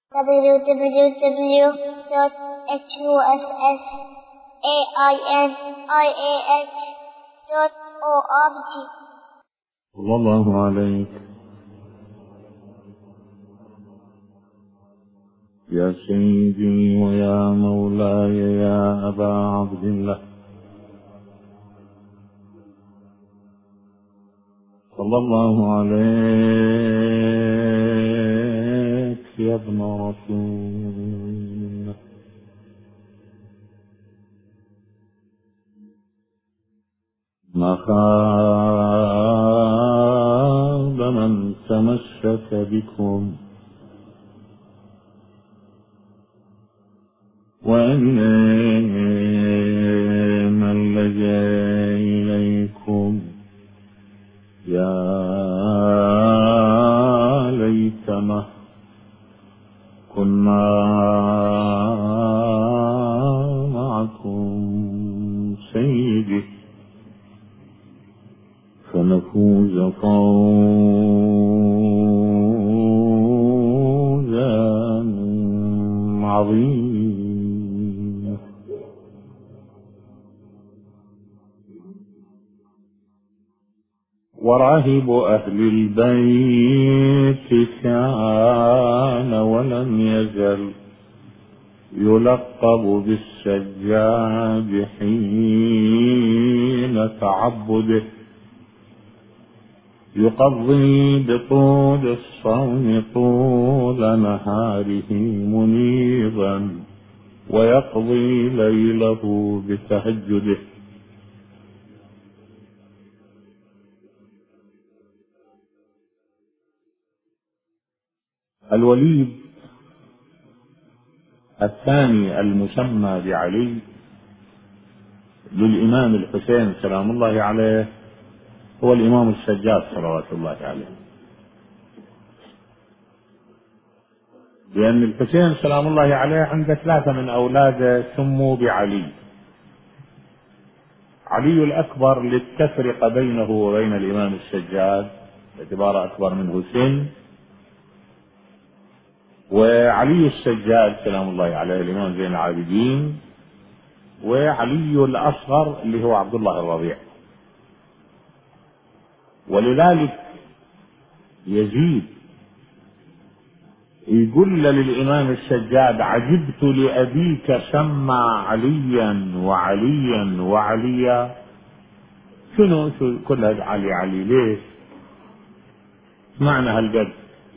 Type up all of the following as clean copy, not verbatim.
www.hussainih.org. صلى الله عليك يا سيدي ويا مولاي يا أبا عبد الله، صلى الله عليك يا ابن رسول الله. ما خاب من تمسك بكم وإنما لجأ إليكم. يا ليتنا كنا معكم سيدي فنفوز فوزا عظيما. وراهب أهل البيت كان ولم يزل يلقب بالسجاد حين تعبده، يقضي بطول الصوم طول نهاره منيبا ويقضي ليله بتهجده. الوليد الثاني المسمى بعلي للإمام الحسين سلام الله عليه هو الإمام السجاد صلوات الله عليه، لأن الحسين سلام الله عليه عنده 3 من أولاده سموا بعلي. علي الأكبر للتفرقة بينه وبين الإمام السجاد باعتباره أكبر منه سن، وعلي السجاد سلام الله عليه الإمام زين العابدين، وعلي الأصغر اللي هو عبد الله الربيع. ولذلك يزيد يقول للإمام السجاد: عجبت لأبيك سمى عليا وعليا وعليا. شنو كل هذا علي علي ليش؟ معنى هالقد؟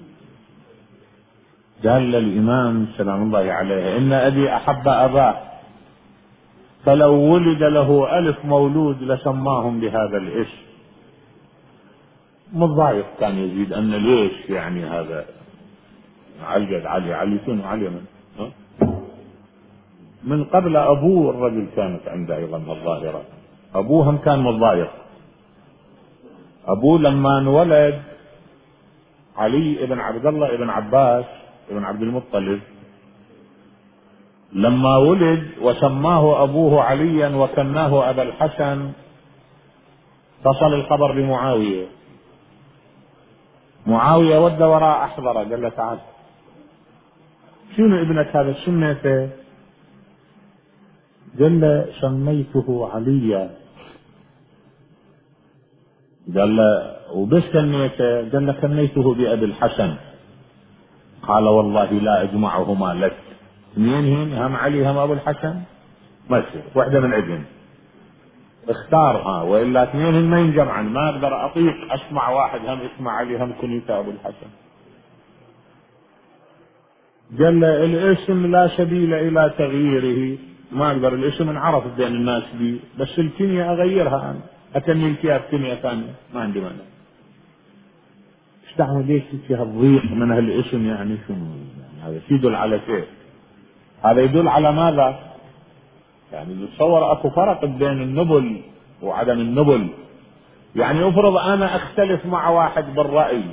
قال الإمام سلام الله عليه: إن أبي أحب أباه فلو ولد له 1000 مولود لسماهم بهذا الاسم. متضايق كان يزيد أن ليش يعني هذا علقد علي علي شنو علي من قبل أبوه الرجل كانت عنده أيضا الظاهرة، أبوهم كان متضايق. أبوه لما انولد علي ابن عبد الله ابن عباس ابن عبد المطلب، لما ولد وسماه أبوه عليا وكناه أبا الحسن، تصل الخبر لمعاوية. معاوية ود وراء أحضره قال له: تعال شنو ابنك هذا سميته؟ قال له: سميته عليا. قال له: وبس سميته؟ قال له: سميته بأبي الحسن. قال: والله لا أجمعهما لك. اثنين هم علي هم أبو الحسن ما يصير، واحدة من عندهم اختارها، وإلا اثنين ما ينجمعن. ما أقدر أطيق أسمع واحد هم اسمع علي هم كنيته أبو الحسن. قال له: الاسم لا سبيل إلى تغييره، ما أقدر، الاسم انعرف بين الناس بي، بس الكنية أغيرها أنا، أكمل الكياس كنية ثانية ما عندي مانع. استعمل ليش في هالضيق من هالاسم؟ يعني شنو يعني هذا يدل على شيء؟ هذا يدل على ماذا؟ يعني يتصور اكو فرق بين النبل وعدم النبل. يعني افرض انا اختلف مع واحد بالرأي،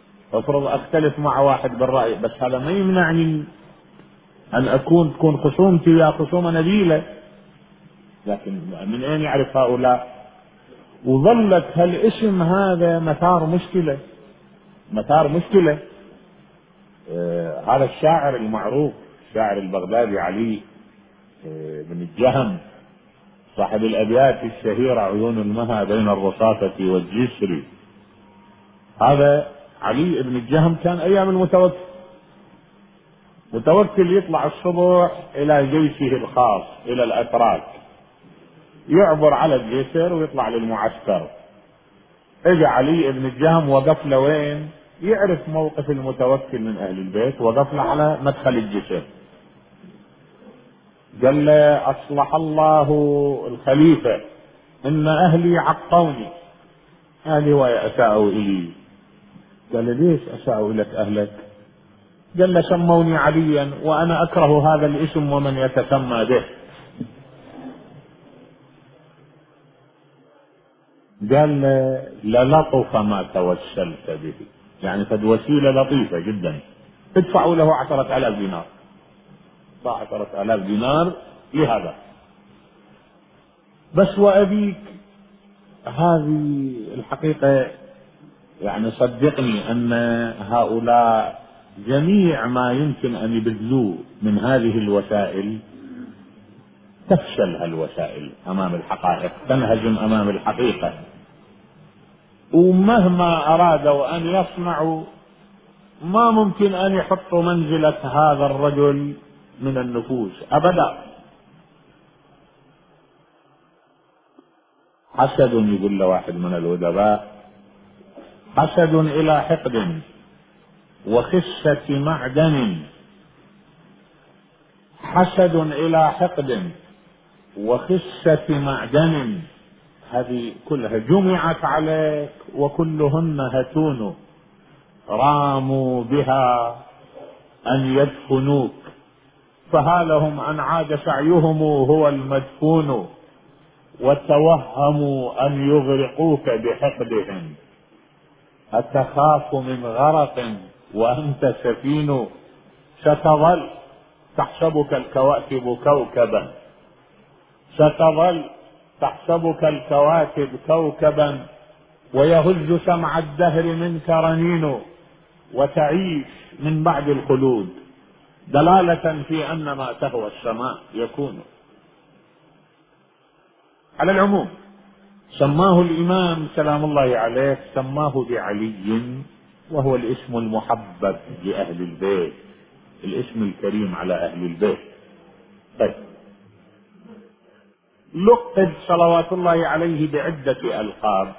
بس هذا ما يمنعني ان تكون خصومتي ويا خصومة نبيلة. لكن من اين يعرف هؤلاء؟ وظلت هالاسم هذا مثار مشكلة. هذا الشاعر المعروف، الشاعر البغدادي علي بن الجهم، صاحب الأبيات الشهيرة عيون المها بين الرصافة والجسر. هذا علي بن الجهم كان أيام المتوكل، متوكل يطلع الصبح إلى جيشه الخاص إلى الأتراك، يعبر على الجسر ويطلع للمعسكر. اجى علي بن الجهم وقف له وين؟ يعرف موقف المتوكل من أهل البيت، وقف له على مدخل الجسر. قال له: أصلح الله الخليفة، إن أهلي عقوني، أهلي وأساءوا إلي. قال له: ليش أساءوا لك أهلك؟ قال له: سموني عليا وأنا أكره هذا الاسم ومن يتسمى به. قال له: للطف ما توسلت به، يعني قد وسيلة لطيفة جدا، ادفعوا له 10,000 دينار. 10,000 دينار لهذا. بس وأبيك، هذه الحقيقة يعني صدقني أن هؤلاء جميع ما يمكن أن يبذلوه من هذه الوسائل تفشل هالوسائل أمام الحقائق، تنهزم أمام الحقيقة. ومهما أرادوا أن يصنعوا ما ممكن أن يحطوا منزلة هذا الرجل من النفوس أبدا. حسد، يقول له واحد من الأدباء: حسد إلى حقد وخسة معدن، حسد إلى حقد وخسة معدن، هذه كلها جمعت عليك وكلهن هتون، راموا بها أن يدفنوك، فهالهم أن عاد سعيهم هو المدفون، وتوهموا أن يغرقوك بحقدهم، أتخاف من غرق وأنت سفين، ستظل تحسبك الكواكب كوكبا، ستظل تحسبك الكواكب كوكبا، ويهز سمع الدهر منك رنين، وتعيش من بعد الخلود، دلالة في أن ما تهوى السماء يكون. على العموم سماه الإمام سلام الله عليه، سماه بعلي، وهو الاسم المحبب لأهل البيت، الاسم الكريم على أهل البيت. طيب، لقب صلوات الله عليه بعدة ألقاب.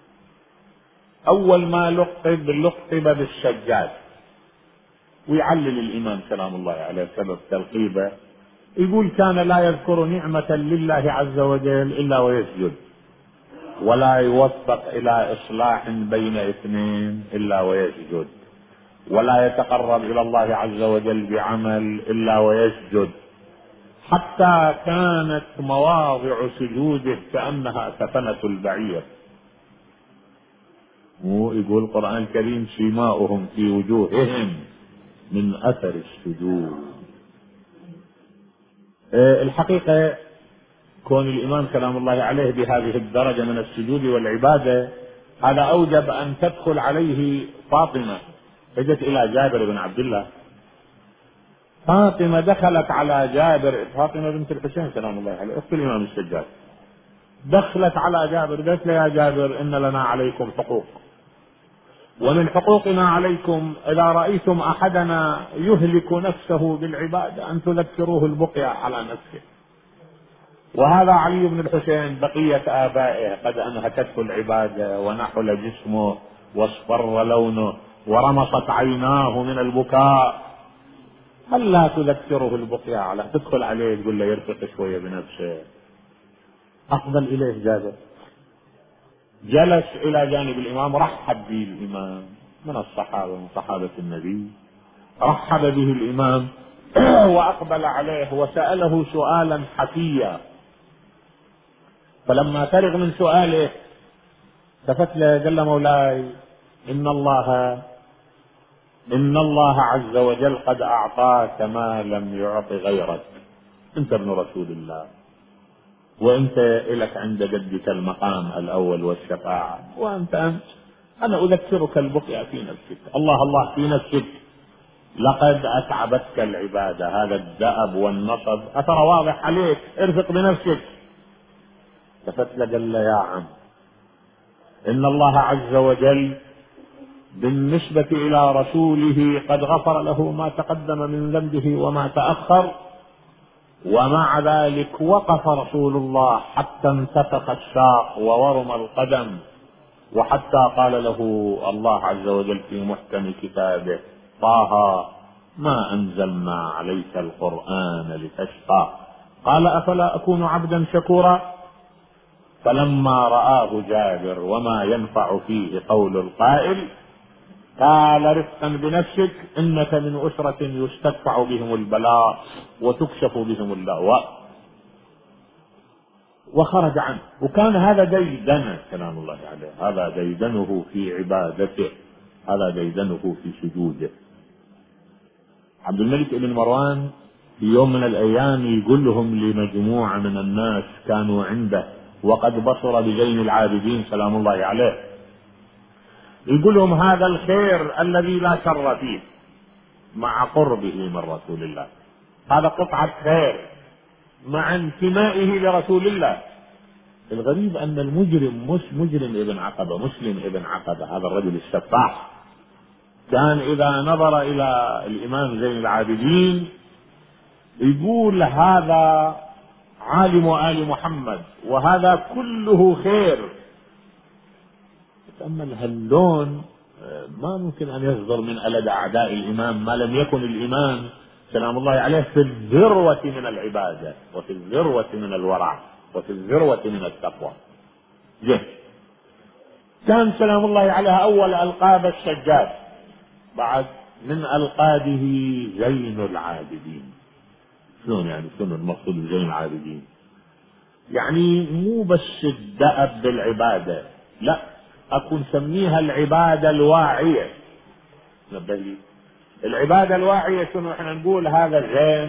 أول ما لقب بالسجاد، ويعلل الإمام سلام الله عليه سبب تلقيبه، يقول: كان لا يذكر نعمة لله عز وجل إلا ويسجد، ولا يوفق إلى إصلاح بين اثنين إلا ويسجد، ولا يتقرب إلى الله عز وجل بعمل إلا ويسجد، حتى كانت مواضع سجوده كأنها كفنة البعير. ويقول القرآن الكريم: سيماؤهم في وجوههم من أثر السجود. الحقيقة كون الإمام سلام الله عليه بهذه الدرجة من السجود والعبادة، هذا أوجب أن تدخل عليه فاطمة. اجت إلى جابر بن عبد الله، فاطمة دخلت على جابر، فاطمة بنت الحسين سلام الله عليه أخت الإمام السجاد، دخلت على جابر قالت له: يا جابر، إن لنا عليكم حقوق، ومن حقوقنا عليكم إذا رأيتم أحدنا يهلك نفسه بالعبادة أن تذكروه البقية على نفسه. وهذا علي بن الحسين بقية آبائه قد أنهكته العبادة، ونحل جسمه، واصفر لونه، ورمصت عيناه من البكاء. هل لا تذكره البقية على تدخل عليه تقول له يرفق شوية بنفسه؟ أفضل إليه جابر. جلس إلى جانب الإمام، رحب به الإمام، من الصحابة، من صحابة النبي، رحب به الإمام وأقبل عليه وسأله سؤالا حفيا. فلما فرغ من سؤاله التفت له قال له: مولاي، إن الله عز وجل قد أعطاك ما لم يعط غيرك، أنت ابن رسول الله، وأنت إلك عند جدك المقام الأول والشفاعة، وأنت أنا أذكرك البقية في نفسك، الله الله في نفسك، لقد أتعبتك العبادة، هذا الدأب والنصب أثر واضح عليك، ارفق بنفسك. التفت له قال له: يا عم، إن الله عز وجل بالنسبة إلى رسوله قد غفر له ما تقدم من ذنبه وما تأخر، ومع ذلك وقف رسول الله حتى انتفخ الساق وورم القدم، وحتى قال له الله عز وجل في محكم كتابه: طه ما أنزلنا عليك القرآن لتشقى. قال: أفلا أكون عبدا شكورا؟ فلما رآه جابر وما ينفع فيه قول القائل قال: رفقا بنفسك، إنك من أسرة يستدفع بهم البلاء وتكشف بهم اللأواء. وخرج عنه. وكان هذا ديدنه كلام الله عليه، هذا ديدنه في عبادته، هذا ديدنه في سجوده. عبد الملك بن مروان في يوم من الأيام يقول لهم لمجموعة من الناس كانوا عنده وقد بصر بزين العابدين سلام الله عليه، يقول لهم: هذا الخير الذي لا شر فيه مع قربه من رسول الله، هذا قطعة خير مع انتمائه لرسول الله. الغريب أن المجرم مش مجرم ابن عقبة، مسلم ابن عقبة، هذا الرجل السفاح، كان إذا نظر إلى الإمام زين العابدين يقول: هذا عالم آل محمد وهذا كله خير. تأمل هاللون، ما ممكن أن يصدر من ألد أعداء الإمام ما لم يكن الإمام سلام الله عليه في الذروة من العبادة وفي الذروة من الورع وفي الذروة من التقوى. كان سلام الله عليه أول ألقاب السجاد، بعد من ألقابه زين العابدين. شلون يعني؟ شلون المقصود بزين العابدين؟ يعني مو بس الدأب بالعبادة، لا، أكون سميها العبادة الواعية. نبهي العبادة الواعية شنو؟ احنا نقول هذا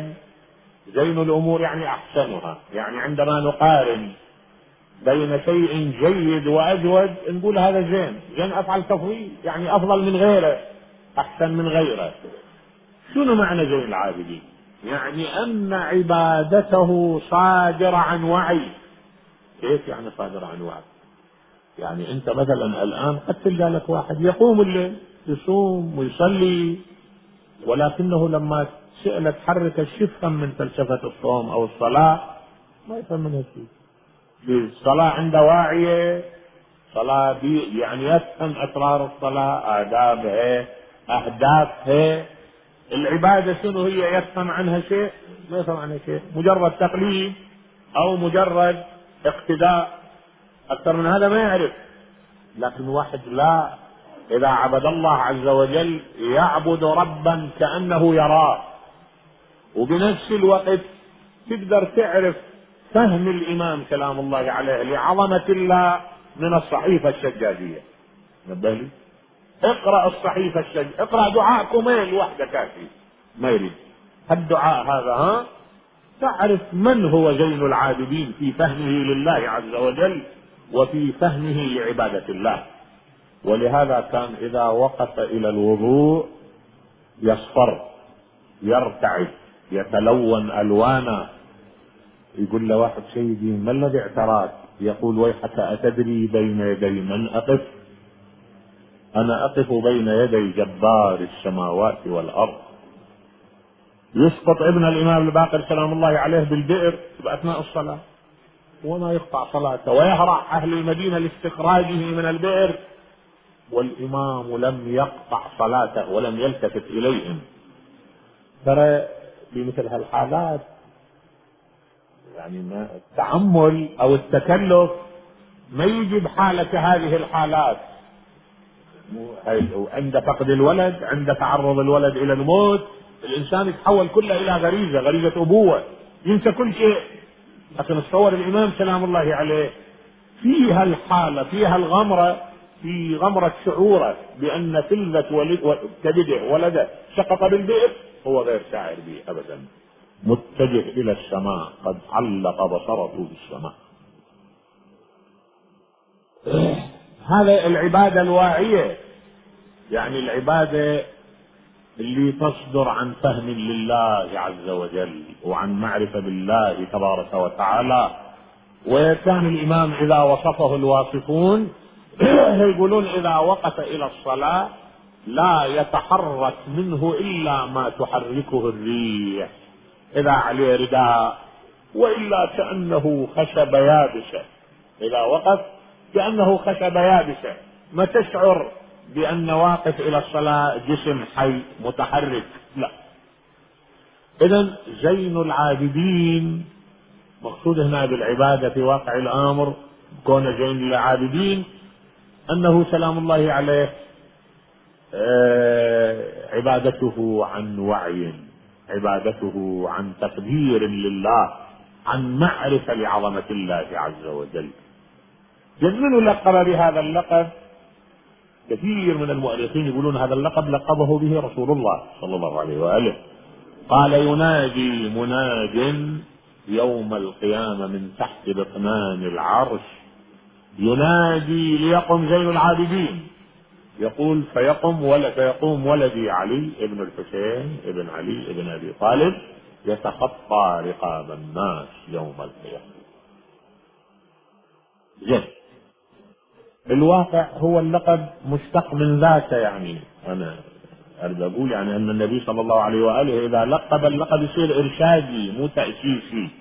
زين الأمور، يعني أحسنها. يعني عندما نقارن بين شيء جيد وأجود نقول هذا زين أفعل تفضيل، يعني أفضل من غيره، أحسن من غيره. شنو معنى زين العابدين؟ يعني أن عبادته صادرة عن وعي. كيف يعني صادرة عن وعي؟ يعني أنت مثلا الآن قد تلقى لك واحد يقوم الليل يصوم ويصلي، ولكنه لما سئل تحرك يفهم من فلسفة الصوم أو الصلاة ما يفهم منها شيء. الصلاة عنده واعية، صلاة يعني يفهم أسرار الصلاة، آدابها، أهدافها. العبادة شنو هي؟ يفهم عنها شيء؟ ما يفهم عنها شيء، مجرد تقليد أو مجرد اقتداء، أكثر من هذا ما يعرف. لكن واحد لا، إذا عبد الله عز وجل يعبد ربا كأنه يراه، وبنفس الوقت تقدر تعرف فهم الإمام سلام الله عليه لعظمة الله من الصحيفة السجادية. نبهلي اقرأ الصحيفة السجادية، اقرأ دعاء كميل واحدة كافي، ما يريد الدعاء هذا، تعرف من هو زين العابدين في فهمه لله عز وجل وفي فهمه لعبادة الله. ولهذا كان إذا وقف إلى الوضوء يصفر، يرتعد، يتلون ألوانا. يقول له واحد: سيدي ما الذي اعتراك؟ يقول: ويحك أتدري بين يدي من أقف؟ أنا أقف بين يدي جبار السماوات والأرض. يسقط ابن الإمام الباقر سلام الله عليه بالبئر بأثناء الصلاة وما يقطع صلاته، ويهرع أهل المدينة لاستخراجه من البئر والإمام لم يقطع صلاته ولم يلتفت إليهم. ترى في مثل هالحالات يعني ما التأمل أو التكلف ما يجي بحالة هذه الحالات. عند فقد الولد، عند تعرض الولد إلى الموت، الإنسان يتحول كله إلى غريزة أبوة، ينسى كل شيء. لكن تصور الإمام سلام الله عليه فيها الحالة، فيها الغمرة، في غمرة شعوره بأن فلذة كبده ولده سقط بالبئر، هو غير شاعر به أبدا، متجه إلى السماء، قد علق بصرته بالسماء. هذا العبادة الواعية، يعني العبادة اللي تصدر عن فهم لله عز وجل وعن معرفة بالله تبارك وتعالى. وكان الإمام إذا وصفه الواصفون يقولون إذا وقف إلى الصلاة لا يتحرك منه إلا ما تحركه الريح، إذا عليه رداء وإلا كأنه خشب يابسة. إذا وقف كأنه خشب يابسة، ما تشعر بأن واقف إلى الصلاة جسم حي متحرك، لا. إذن زين العابدين مقصود هنا بالعبادة في واقع الأمر كون زين العابدين أنه سلام الله عليه عبادته عن وعي، عبادته عن تقدير لله، عن معرفة لعظمة الله عز وجل. من لقب بهذا اللقب؟ كثير من المؤرخين يقولون هذا اللقب لقبه به رسول الله صلى الله عليه وآله. قال ينادي مناد يوم القيامة من تحت بطنان العرش، ينادي ليقم زين العابدين، يقول فيقوم ولدي علي ابن الحسين ابن علي ابن أبي طالب يتخطى رقاب الناس يوم القيامة. زين الواقع هو اللقب مشتق من ذاته، يعني أنا أريد أقول يعني أن النبي صلى الله عليه وآله إذا لقب اللقب يصير إرشادي مو تأسيسي،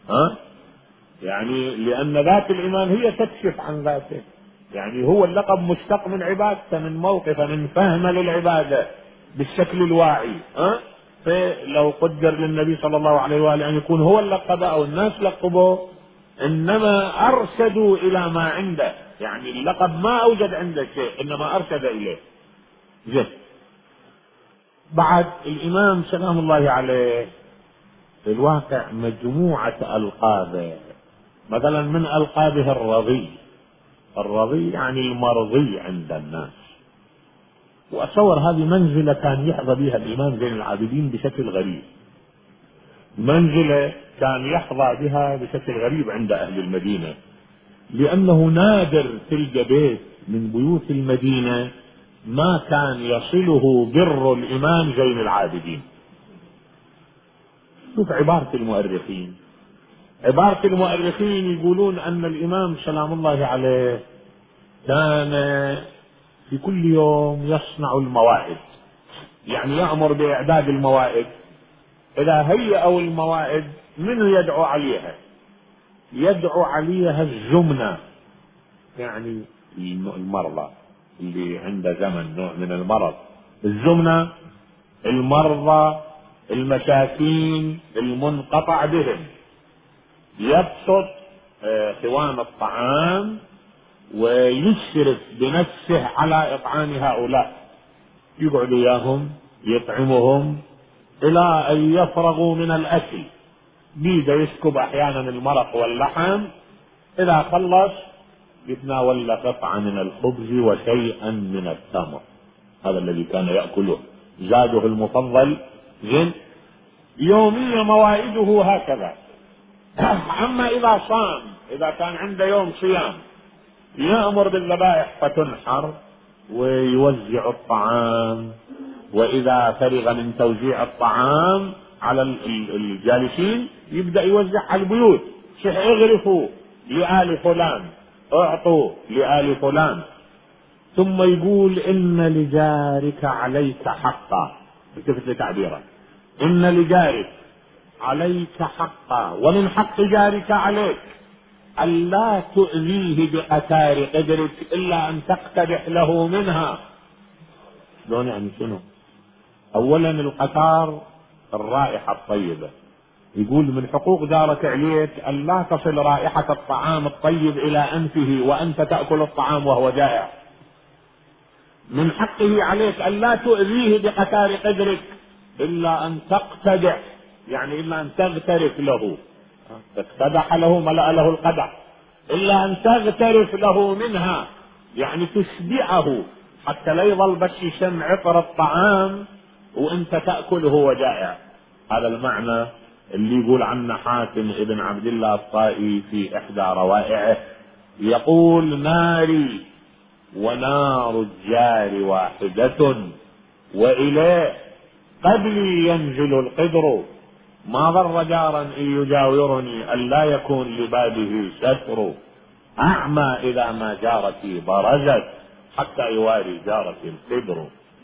يعني لأن ذات الإمام هي تكشف عن ذاته، يعني هو اللقب مشتق من عبادته، من موقفه، من فهمه للعبادة بالشكل الواعي. فلو قدر للنبي صلى الله عليه وآله أن يكون هو اللقب أو الناس لقبوه، إنما أرشدوا إلى ما عنده، يعني اللقب ما أوجد عنده شيء إنما أرشد إليه. زين بعد الإمام سلام الله عليه في الواقع مجموعة ألقابه، مثلا من ألقابه الرضي. الرضي يعني المرضي عند الناس، وأتصور هذه منزلة كان يحظى بها الإمام زين العابدين بشكل غريب، منزلة كان يحظى بها بشكل غريب عند أهل المدينة، لأنه نادر تلقى بيت من بيوت المدينة ما كان يصله بر الإمام زين العابدين. شوف عبارة المؤرخين، عبارة المؤرخين يقولون أن الإمام سلام الله عليه كان في كل يوم يصنع الموائد، يعني يأمر بإعداد الموائد. إذا هيئوا الموائد من يدعو عليها؟ يدعو عليها الزمنة، يعني المرضى اللي عنده زمن نوع من المرض، الزمنة، المرضى، المساكين، المنقطع بهم. يبسط خوان الطعام ويشرف بنفسه على إطعام هؤلاء، يقعد وياهم يطعمهم إلى أن يفرغوا من الأكل، بيده يسكب أحيانا المرق واللحم، إذا خلص يتناول قطعة من الخبز وشيئا من التمر، هذا الذي كان يأكله زاده المفضل. زين يوميا موائده هكذا. أما إذا صام، إذا كان عنده يوم صيام، يأمر بالذبائح فتنحر ويوزع الطعام، وإذا فرغ من توزيع الطعام على الجالسين يبدأ يوزع على البيوت، اغرفوا لآل فلان، اعطوا لآل فلان، ثم يقول إن لجارك عليك حقا، التفت لتعبيره، إن لجارك عليك حقا، ومن حق جارك عليك ألا تؤذيه بقتار قدرك إلا أن تقتدح له منها. شلون يعني شنو؟ أولا القتار الرائحة الطيبة، يقول من حقوق جارك عليك ألا تصل رائحة الطعام الطيب إلى أنفه وأنت تأكل الطعام وهو جائع. من حقه عليك ألا تؤذيه بقتار قدرك إلا أن تقتدح، يعني إلا أن تغترف له، تقتدح له ملأ له القدح، إلا أن تغترف له منها، يعني تشبعه حتى لا يظل بس يشم عطر الطعام وانت تأكله وجائع. هذا المعنى اللي يقول عنه حاتم ابن عبد الله الطائي في إحدى روائعه، يقول ونار الجار واحدة وإليه قبلي ينزل القدر، ما ضر جارا إن يجاورني ألا يكون لبابه ستر، أعمى إذا ما جارتي برزت حتى يواري جارتي القدر.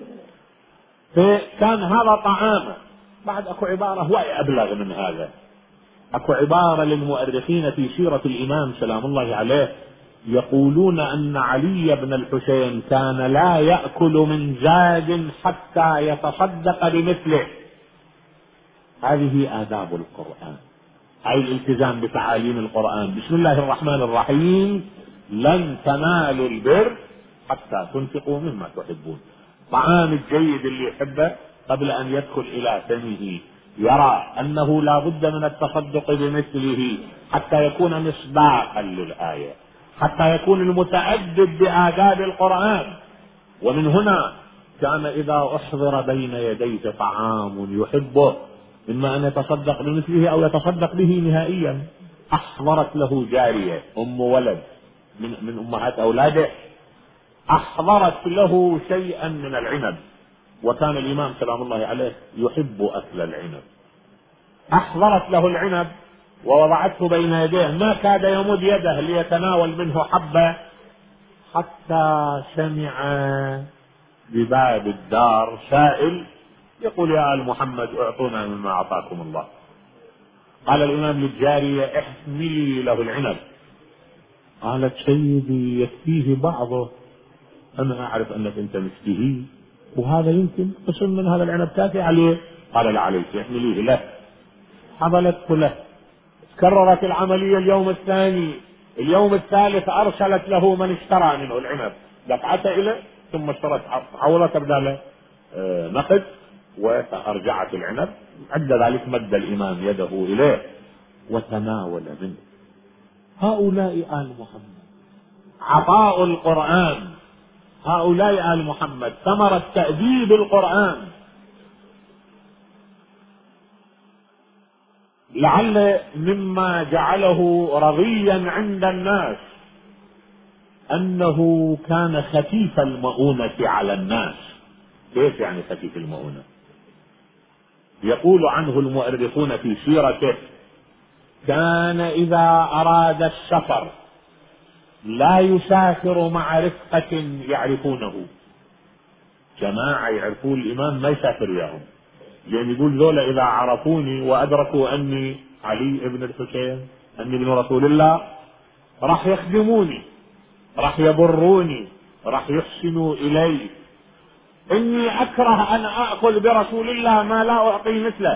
فكان هذا طعامه. بعد اكو عبارة هواية أبلغ من هذا، اكو عبارة للمؤرخين في سيرة الإمام سلام الله عليه، يقولون أن علي بن الحسين كان لا يأكل من زاد حتى يتصدق بمثله. هذه آداب القرآن، هاي الالتزام بتعاليم القرآن. بسم الله الرحمن الرحيم، لن تنالوا البر حتى تنفقوا مما تحبون. طعام الجيد اللي يحبه قبل أن يدخل إلى فمه يرى أنه لا بد من التصدق بمثله حتى يكون مصداقا للآية، حتى يكون المتأدب بآداب القرآن. ومن هنا كان إذا أحضر بين يديه طعام يحبه، إما أن يتصدق بمثله أو يتصدق به نهائيا. أحضرت له جارية أم ولد من أمهات أولاده، أحضرت له شيئا من العنب، وكان الإمام سلام الله عليه يحب أكل العنب. أحضرت له العنب ووضعته بين يديه، ما كاد يمد يده ليتناول منه حبة حتى سمع بباب الدار سائل يقول: يا آل محمد اعطونا مما أعطاكم الله. قال الإمام للجارية: احملي له العنب. قالت: سيدي يكفيه بعضه، أنا أعرف أنك أنت مشتهي وهذا يمكن قسم من هذا العنب كافي عليه. قال: لا عليك، احمليه له. حملته له. كررت العملية اليوم الثاني، اليوم الثالث أرسلت له من اشترى منه العنب، دفعته إليه ثم اشترت عوضة بداله نقد وأرجعت العنب. عند ذلك مد الإمام يده إليه وتناول منه. هؤلاء آل محمد، عطاء القرآن، هؤلاء آل محمد، ثمرة تأديب القرآن. لعل مما جعله رضيا عند الناس أنه كان خفيف المؤونة على الناس. كيف يعني خفيف المؤونة؟ يقول عنه المؤرخون في سيرته: كان إذا أراد السفر لا يسافر مع رفقة يعرفونه، جماعة يعرفون الإمام ما يسافر وياهم، لأن يقول ذولا إذا عرفوني وأدركوا أني علي ابن الحسين أني ابن رسول الله راح يخدموني، راح يبروني، راح يحسنوا إلي. إني أكره أن أأكل برسول الله ما لا أعطي مثله.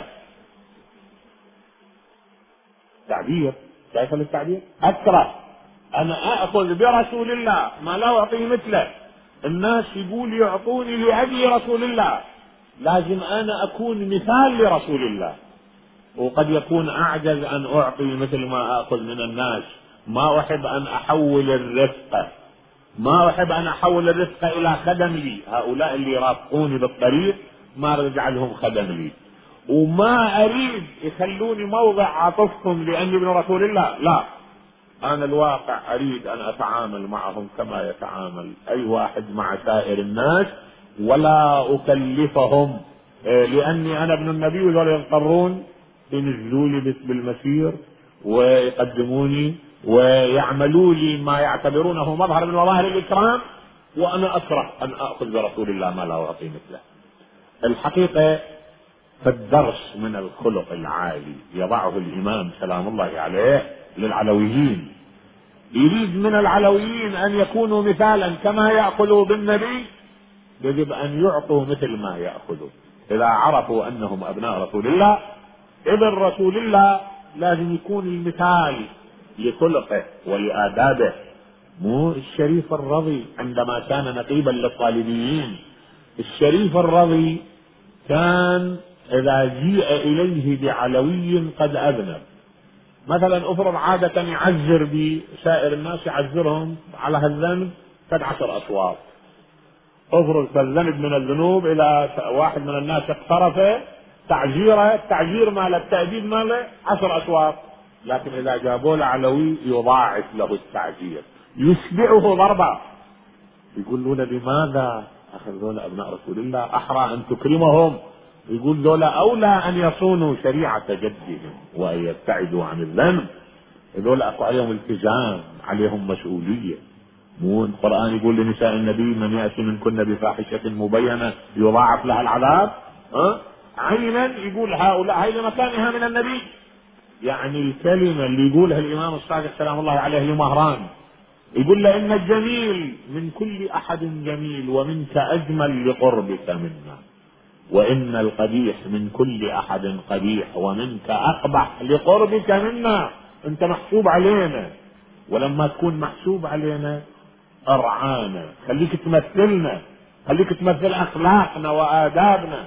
تعبير، شايف التعبير؟ أكره أن أأكل برسول الله ما لا أعطي مثله. الناس يقول يعطوني لأجل رسول الله، لازم أنا أكون مثال لرسول الله، وقد يكون أعجز أن أعطي مثل ما أخذ من الناس. ما أحب أن أحول الرفقة، ما أحب أن أحول الرفقة إلى خدم لي. هؤلاء اللي يرافقوني بالطريق ما رجع لهم خدم لي، وما أريد يخلوني موضع عاطفهم لأني ابن رسول الله. لا، أنا الواقع أريد أن أتعامل معهم كما يتعامل أي واحد مع سائر الناس، ولا أكلفهم، لأني أنا ابن النبي ولا يضطرون ينزلوا لي بالمسير ويقدموني ويعملوا لي ما يعتبرونه مظهر من مظاهر الإكرام، وأنا أكره أن أخذ برسول الله ما لا أعطي مثله. الحقيقة فالدرس من الخلق العالي يضعه الإمام سلام الله عليه للعلويين. يريد من العلويين أن يكونوا مثالا كما يأخذوا بالنبي، يجب أن يعطوا مثل ما يأخذوا. إذا عرفوا أنهم أبناء رسول الله، ابن رسول الله لازم يكون المثال لخلقه ولآدابه. مو الشريف الرضي عندما كان نقيبا للطالبيين، الشريف الرضي كان إذا جيء إليه بعلوي قد أذنب، مثلا أفرض عادة يعذر بسائر الناس، يعذرهم على هالذنب قد 10 أصوات. أفرض كالذنب من الذنوب إلى واحد من الناس اقترفه، تعجيره التعجير مال التأديب ماله 10 أصوات. لكن إذا جابوا له علوي يضاعف له التعجير، يشبعه ضربة. يقولون: لماذا أخذون أبناء رسول الله؟ أحرى أن تكرمهم يقول ذولا أولى أن يصونوا شريعة جدهم وأن يبتعدوا عن الذنب. ذولا أكو عليهم التزام، عليهم مسؤولية. مو القرآن يقول لنساء النبي من يأتي منكن بفاحشة مبينة يضاعف لها العذاب. عينا يقول هؤلاء هاي لمكانها من النبي. يعني الكلمة اللي يقولها الإمام الصادق سلام الله عليه لمهران، يقول له إن الجميل من كل أحد جميل ومنك أجمل لقربك منا، وإن القبيح من كل أحد قبيح ومنك أقبح لقربك منا. أنت محسوب علينا، ولما تكون محسوب علينا أرعانا، خليك تمثلنا، خليك تمثل أخلاقنا وآدابنا.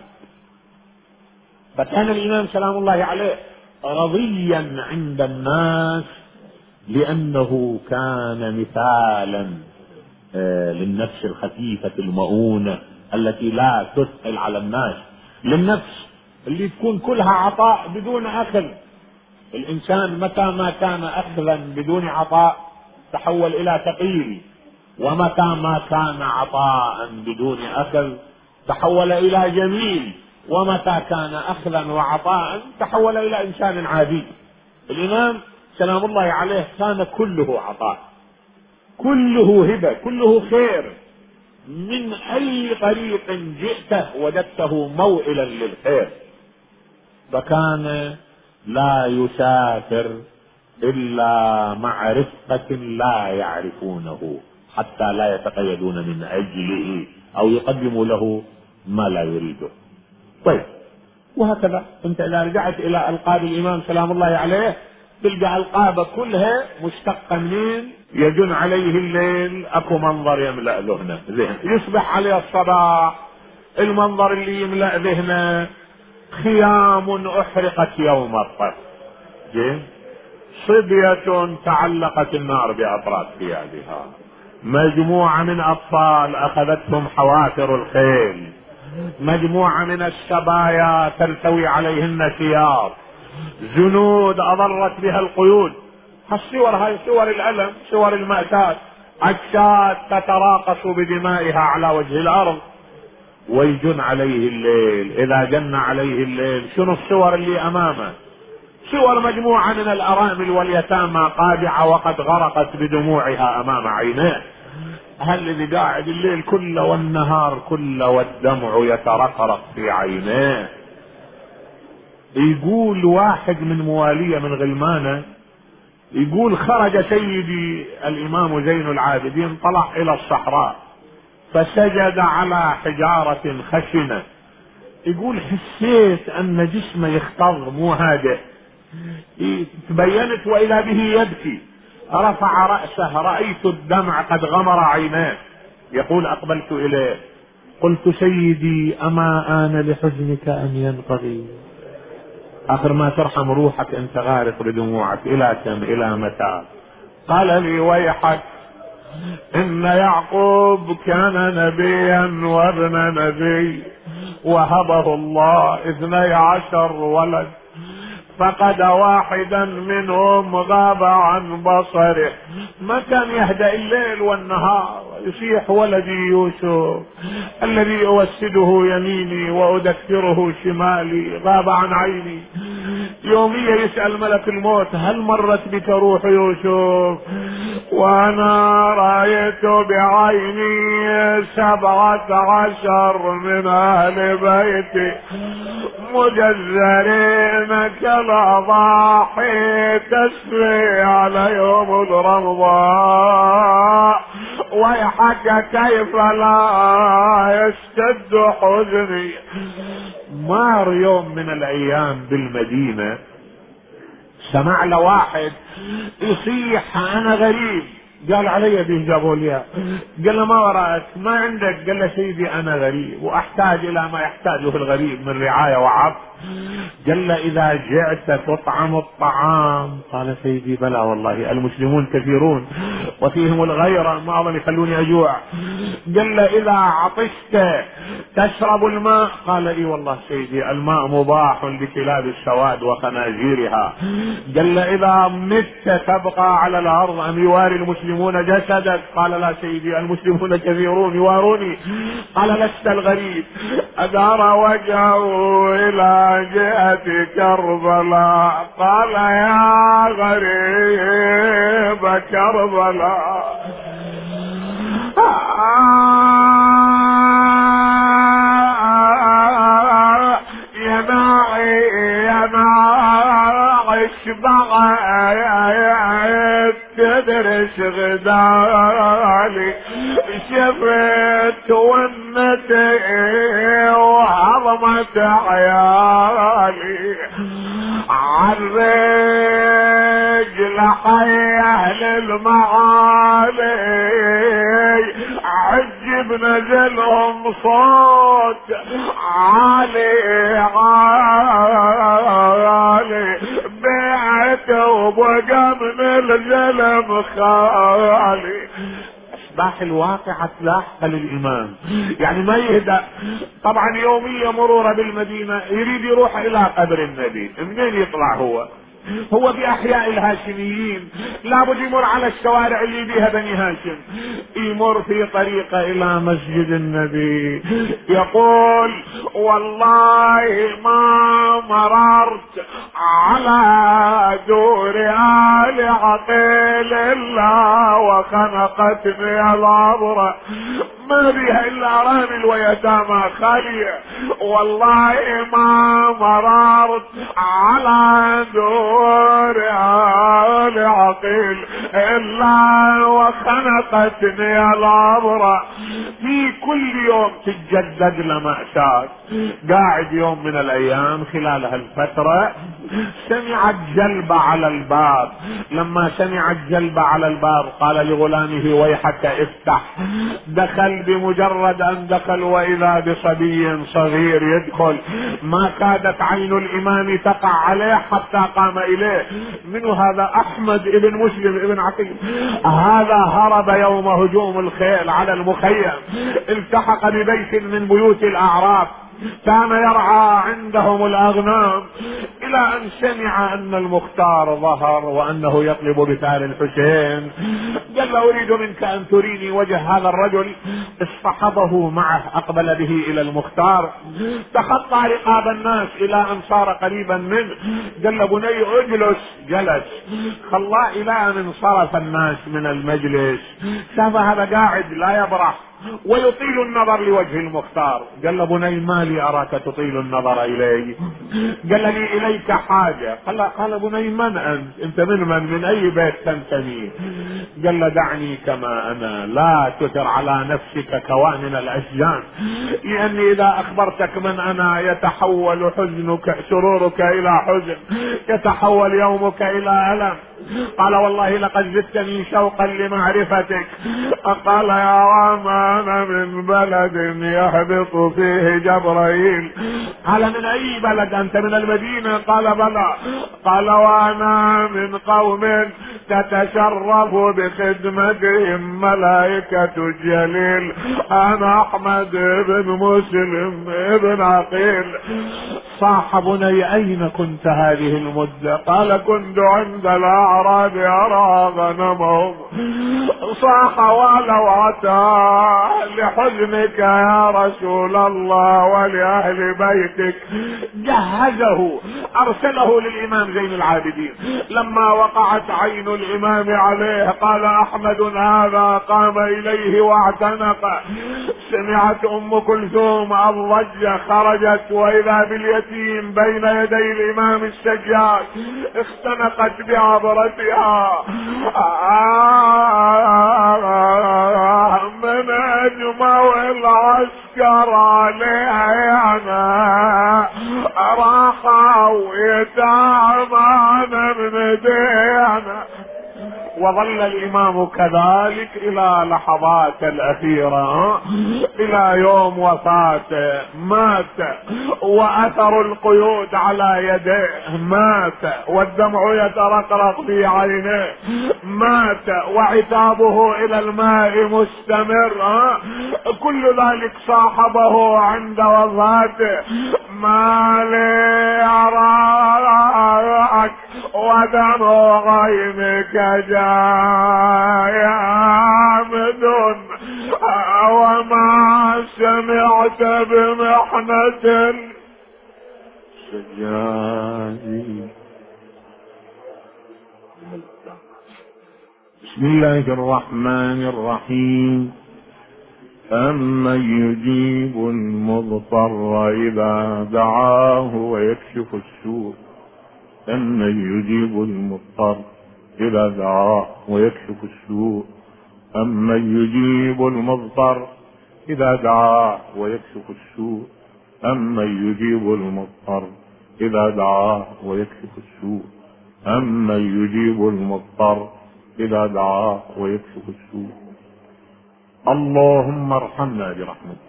فكان الإمام سلام الله عليه رضيا عند الناس لأنه كان مثالا للنفس الخفيفة المؤونة التي لا تثقل على الناس، للنفس اللي تكون كلها عطاء بدون أكل. الإنسان متى ما كان أخذا بدون عطاء تحول إلى ثقيل، ومتى ما كان عطاء بدون أكل تحول إلى جميل، ومتى كان أخذا وعطاء تحول إلى إنسان عادي. الإمام سلام الله عليه كان كله عطاء، كله هبة، كله خير. من أي طريق جئته وجدته موئلا للخير. فكان لا يسافر إلا مع رفقة لا يعرفونه حتى لا يتقيدون من أجله أو يقدموا له ما لا يريده. طيب، وهكذا انت اذا رجعت الى القاب الامام سلام الله عليه تلقى القاب كلها مشتقه منين؟ يجن عليه الليل اكو منظر يملا ذهنه، يصبح عليه الصباح المنظر اللي يملا ذهنه خيام احرقت يوم الطف، صبية تعلقت النار باطراف ثيابها، مجموعة من اطفال اخذتهم حوافر الخيل، مجموعة من السبايا تلتوي عليهن ثياب، جنود اضرت بها القيود. هالصور هاي صور الألم، صور المأساة، عجات تتراقص بدمائها على وجه الارض. ويجن عليه الليل، اذا جن عليه الليل شنو الصور اللي امامه؟ صور مجموعة من الارامل واليتامى قادعة وقد غرقت بدموعها امام عينيه. هل اللي قاعد الليل كله والنهار كله والدمع يترقرق في عينيه. يقول واحد من مواليه من غلمانه، يقول خرج سيدي الامام زين العابدين طلع الى الصحراء فسجد على حجارة خشنة. يقول حسيت ان جسمه يختض مو هادئ، تبينت واذا به يبكي، رفع رأسه رأيت الدمع قد غمر عيناه. يقول اقبلت اليه قلت سيدي اما آن لحزنك ان ينقضي؟ اخر ما ترحم روحك انت غارق بدموعك، الى كم الى متى؟ قال لي ويحك ان يعقوب كان نبيا وابن نبي وهبه الله 12 ولد، فقد واحدا منهم غاب عن بصره. ما كان يهدأ الليل والنهار، يصيح ولدي يوسف الذي أوسده يميني وأدكره شمالي، غاب عن عيني. يوميا يسأل ملك الموت هل مرت بك روح يوسف؟ وأنا رأيت بعيني 17 من أهل بيتي مجزرين كالأضاحي تسري عليهم الرمضاء. ويحك كيف لا يشتد حزني. مار يوم من الأيام بالمدينة سمع له واحد يصيح أنا غريب، قال علي به جابوا لي، قال له ما وراءك ما عندك؟ قال له سيدي انا غريب واحتاج الى ما يحتاجه الغريب من رعاية وعطف. قال له اذا جئت تطعم الطعام؟ قال سيدي بلى والله المسلمون كثيرون وفيهم الغيرة ما اظن يخلوني اجوع. قال له اذا عطشت تشرب الماء؟ قال اي والله سيدي الماء مباح لكلاب السواد وخنازيرها. قال له اذا مت تبقى على الارض ام يواري المسلمون جسدك؟ قال لا سيدي المسلمون كثيرون يواروني. قال لست الغريب أدار وجهه إلى جهة كربلاء قال يا غريب كربلاء يا ناعي اشبع تدرس غدالي شفت ونتي وعظمت عيالي عالرجل حي اهل المعالي عجب نزلهم صوت عالي عالي بعته وبقى من الزلم خالي. اشباح الواقعة لاحقة للامام، يعني ما يهدأ. طبعا يومية مرورة بالمدينة يريد يروح الى قبر النبي، منين يطلع هو بأحياء الهاشميين، لابد يمر على الشوارع اللي بيها بني هاشم. يمر في طريقه الى مسجد النبي يقول والله ما مررت على دور آل عقيل الا وخنقتني العبرة، ما بيها الا رامل ويتامى خالية. والله ما مررت على دور آل عقيل الا وخنقتني العبرة. في كل يوم تتجدد لمأساة. قاعد يوم من الايام خلال هالفترة سمعت جلبة على الباب، لما سمعت جلبة على الباب قال لغلامه ويحك افتح. دخل، بمجرد ان دخل واذا بصبي صغير يدخل، ما كادت عين الامام تقع عليه حتى قام اليه. من هذا؟ احمد ابن مسلم ابن عقيل. هذا هرب يوم هجوم الخيل على المخيم، التحق ببيت من بيوت الاعراب كان يرعى عندهم الاغنام، الى ان سمع ان المختار ظهر وانه يطلب بثار الحسين. قال له اريد منك ان تريني وجه هذا الرجل. اصطحبه معه، اقبل به الى المختار، تخطى رقاب الناس الى ان صار قريبا منه. قال له بني اجلس. جلس، خلاه الى ان انصرف الناس من المجلس. شاف هذا قاعد لا يبرح ويطيل النظر لوجه المختار. قال له بني ما لي اراك تطيل النظر الي؟ قال لي اليك حاجة. قال بني من انت من اي بيت تنتمي؟ قال له دعني كما انا، لا تثر على نفسك كوامن الاشجان، لاني اذا اخبرتك من انا يتحول حزنك سرورك الى حزن، يتحول يومك الى الم. قال والله لقد زدتني شوقا لمعرفتك. قال يا انا من بلد يهبط فيه جبرائيل. قال من اي بلد انت؟ من المدينة. قال بلى. قال وانا من قوم تتشرف بخدمتهم ملائكة الجليل، انا احمد بن مسلم بن عقيل. صاح بني اين كنت هذه المدة؟ قال كنت عند الاعراب ارى غنمهم. صاح ولو اتى لحزنك يا رسول الله ولاهل بيتك. جهزه، ارسله للامام زين العابدين. لما وقعت عين الامام عليه قال احمد هذا، قام اليه واعتنق. سمعت ام كلثوم الضجة، خرجت واذا باليتيم بين يدي الامام السجاد، اختنقت بعبرتها. من اجمع العسكر علينا راحوا يتعبان من دينا. وظل الامام كذلك الى لحظات الاخيرة، الى يوم وفاته. مات واثر القيود على يديه، مات والدمع يترقرق في عينيه، مات وعتابه الى الماء مستمر. كل ذلك صاحبه عند وفاته. ما لي اراك ودمع عينك جامد وما سمعت بمحنة سجائي. بسم الله الرحمن الرحيم. أمن يجيب المضطر إذا دعاه ويكشف السوء. أمن يجيب المضطر إذا دعاه ويكشف السوء. أمن يجيب المضطر إذا دعاه ويكشف السوء. أمن يجيب المضطر إذا دعاه ويكشف السوء. أمن يجيب المضطر إذا دعاه ويكشف السوء. اللهم ارحمنا برحمتك.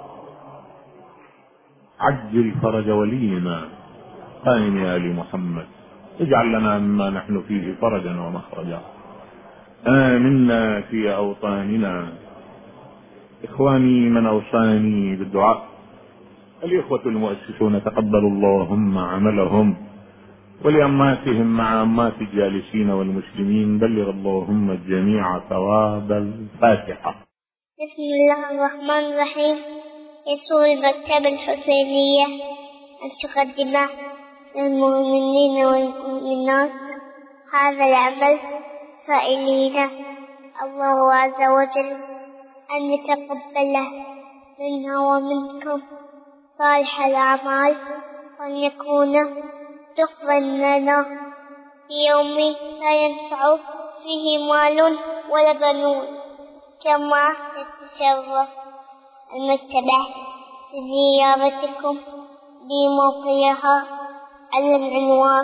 عجل فرج ولينا قائم يا آل محمد. اجعل لنا مما نحن فيه فرجا ومخرجا. آمنا في أوطاننا. إخواني من أوصاني بالدعاء الإخوة المؤسسون تقبلوا اللهم عملهم، ولأماتهم مع أمات الجالسين والمسلمين بلغ اللهم الجميع ثواب الفاتحة. بسم الله الرحمن الرحيم. يسر المكتبة الحسينية أن تقدم للمؤمنين والمؤمنات هذا العمل سائلين الله عز وجل أن يتقبله منا ومنكم صالح الأعمال، وأن يكون تقبل لنا في يوم لا ينفع فيه مال ولا بنون. كما تتشرف المكتبة بزيارتكم بموقعها على العنوان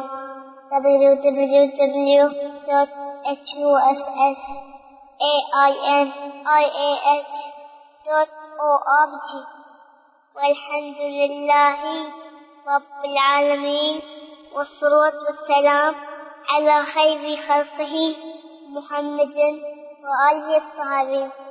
www.hussainih.org. والحمد لله رب العالمين، والصلاة والسلام على خير خلقه محمد وآله الطاهرين.